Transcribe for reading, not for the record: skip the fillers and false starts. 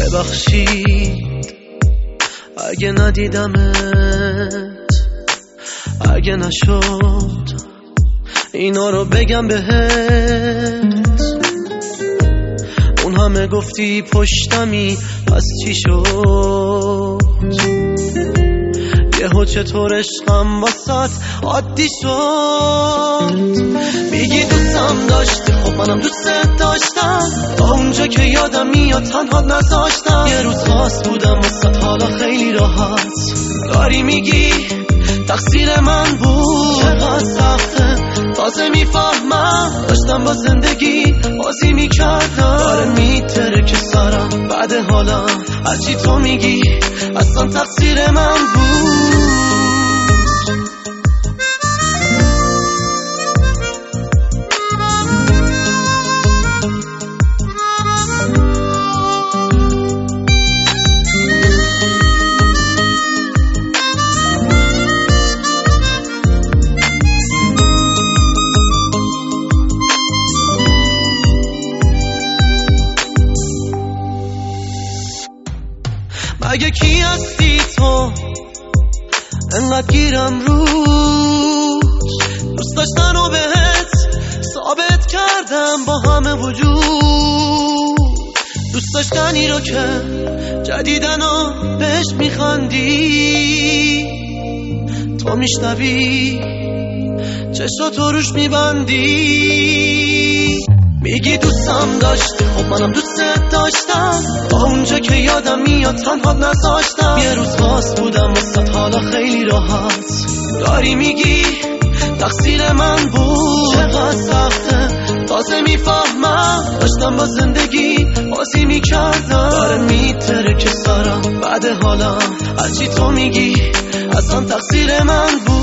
ببخشید اگه ندیدمت، اگه نشد اینا رو بگم بهت. اون همه گفتی پشتمی، پس چی شد؟ یهو چطور عشقم واسات عادی شد؟ میگی دوستم داشتی، خب منم دوست داشتم، تا اونجا که یادم میاد تنها نذاشتم. یه روز خاص بودم واسات، حالا خیلی راحت داری میگی تقصیر من بود. چقدر سخته تازه میفهمم، داشتم با زندگی بازی میکردم. داره میتره که سرم بعد حالا هرچی تو میگی اصلا تقصیر من بود. مگه کی هستی تو انقدر گیرم روش؟ دوست داشتن و بهت ثابت کردم با همه وجود. دوست داشتنی رو که جدیدن و بهش میخندی، تو میشنوی چشاتو روش میبندی. میگی دوستم داشتی، خب منم دوست داشتم، تا اونجا که یادم میاد تنها نذاشتم. یه روز خاص بودم واسات، حالا خیلی راحت داری میگی تقصیر من بود. چقدر سخته تازه میفهمم، داشتم با زندگی بازی میکردم. داره میتره که سرم بعد حالا هرچی تو میگی اصلا تقصیر من بود.